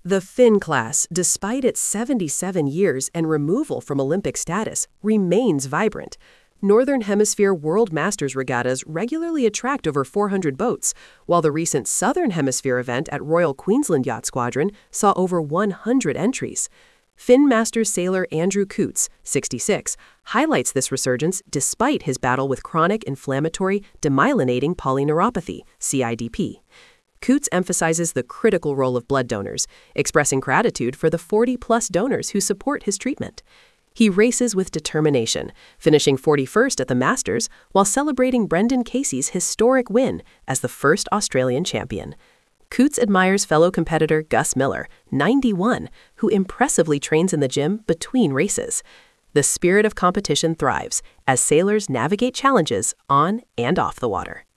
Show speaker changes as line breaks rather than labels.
The Finn class, despite its 77 years and removal from Olympic status, remains vibrant. Northern Hemisphere World Masters regattas regularly attract over 400 boats, while the recent Southern Hemisphere event at Royal Queensland Yacht Squadron saw over 100 entries. Finn Masters sailor Andrew Coots, 66, highlights this resurgence despite his battle with chronic inflammatory demyelinating polyneuropathy, CIDP. Coots emphasizes the critical role of blood donors, expressing gratitude for the 40-plus donors who support his treatment. He races with determination, finishing 41st at the Masters while celebrating Brendan Casey's historic win as the first Australian champion. Coots admires fellow competitor Gus Miller, 91, who impressively trains in the gym between races. The spirit of competition thrives as sailors navigate challenges on and off the water.